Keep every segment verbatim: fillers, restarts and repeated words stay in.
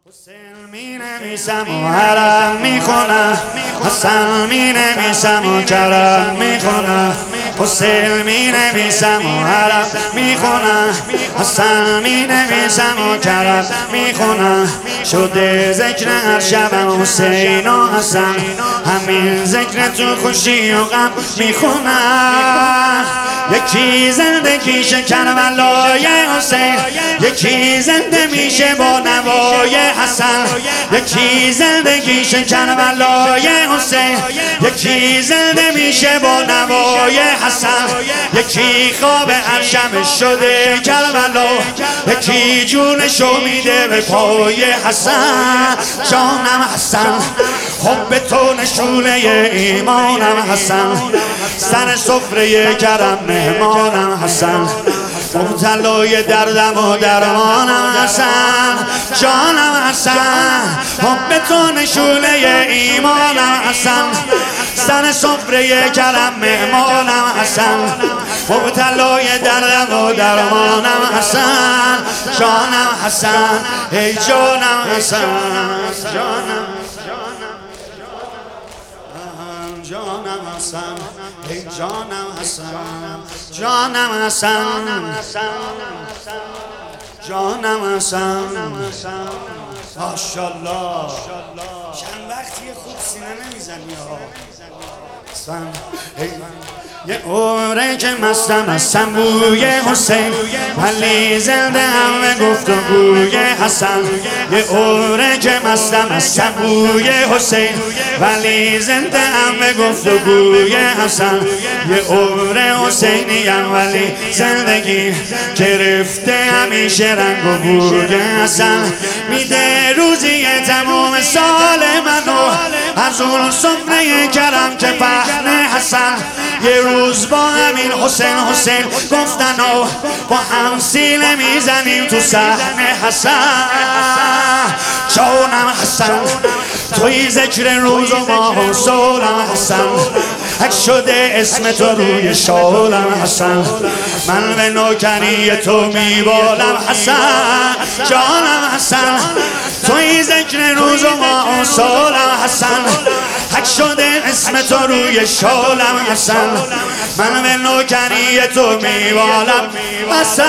حسین می نویسم و حرم می خونم، حسن می نویسم و کرم می خونم. حسین می نویسم و حرم می خونم، حسن می نویسم و کرم می خونم. شده ذکر هر شبم حسین و حسن، همین ذکر تو خوشی و غم می خونم. یکی زندگی کربلای حسین، یکی زنده میشه با نوای حسن. یکی زندگی کربلای حسین، یکی زنده میشه با نوای حسن. یکی خواب هر شب شده کربلا، یکی جونشو میده به پای حسن. جانم حسن، حب تو نشونه ایمانم حسن، سر سفره کرم مهمانم حسن. مبتلای دردم و درمانم حسن. جانم حسن، حب تو نشونه ایمانم حسن، سر سفره کرم مهمانم حسن. مبتلای دردم و درمانم حسن. جانم حسن، ای جانم حسن. جانم جانم حسن، ای جانم حسن. جانم حسن، جانم حسن. ماشاءالله. چند وقتی خوب سینه نمیزنی ها حسن. یه عمره که مستم هستم بوی حسین، ولی زنده هم به گفتگوی حسن. یه عمره که مستم هستم بوی حسین، ولی زنده هم به گفتگوی حسن. یه عمره حسینیم ولی زندگی گرفته همیشه رنگ و بوی حسن. میده روزی تموم سال منو از اون سفره کرم که پهن حسن. یه روز با همین حسین حسین گفتن و با هم سینه میزنیم تو صحن حسن. جانم حسن، توی ذکر روز و ماه و سالم حسن، حک شده اسم تو روی شالم حسن. من به نوکری تو میبالم حسن. جانم حسن، توی ذکر روز و ماه و سالم حسن، حک شده اسم تو روی شالم حسن. من به نوکری تو میبالم حسن.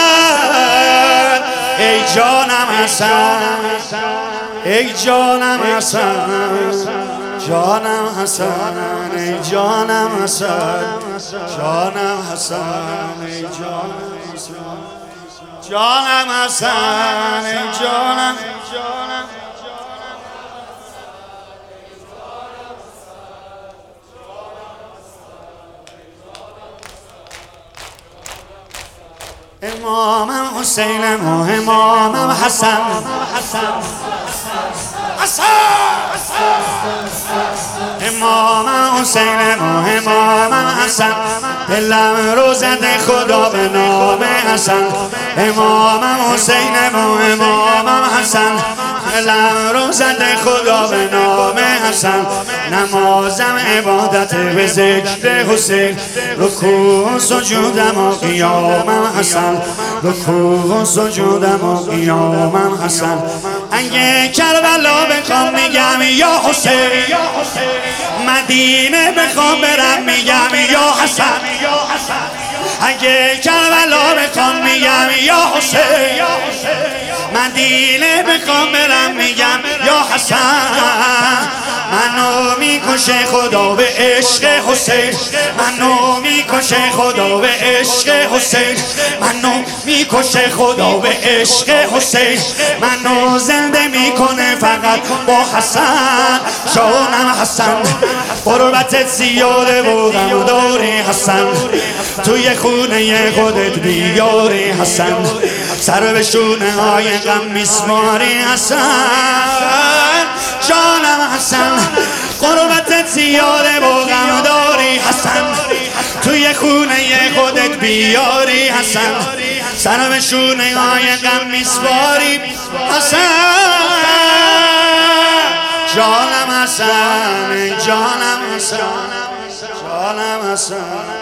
ای جانم حسن، ای جانم حسن. جانم حسن، ای جانم حسن. جانم حسن، ای جانم حسن. جانم حسن، ای جانم. امامم حسینم و امامم حسن. حسن امامم حسینم و امامم حسن، دلم رو زده خدا به نام حسن. امامم حسینم و امامم حسن، دلم رو زده خدا به نام حسن. نمازم عبادت به ذکر حسین، رکوع و سجودم و قیامم حسن. رکوع و سجودم و قیامم حسن. اگه کربلا بخوام میگم یا حسین، مدینه بخوام برم میگم یا حسن. اگه کربلا بخوام میگم یا حسین، مدینه بخوام برم میگم یا حسن. منو میکشه خدا به عشق حسین، منو میکشه خدا به عشق حسین، منو میکشه خدا به عشق حسین. منو زنده میکنه فقط با حسن. جانم حسن، غربتت زیاده و غم داری حسن، توی خونه خودت بیاری حسن. سر به شونه های غم میسماری حسن. جانم حسن، غربتت زیاده و غم داری حسن، توی خونه خودت بیاری حسن. سر به شونه های غم میسپاری حسن. جانم حسن، جانم حسن. جانم حسن.